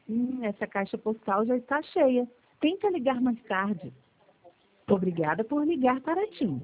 Essa caixa postal já está cheia. Tenta ligar mais tarde. Obrigada por ligar para TIM.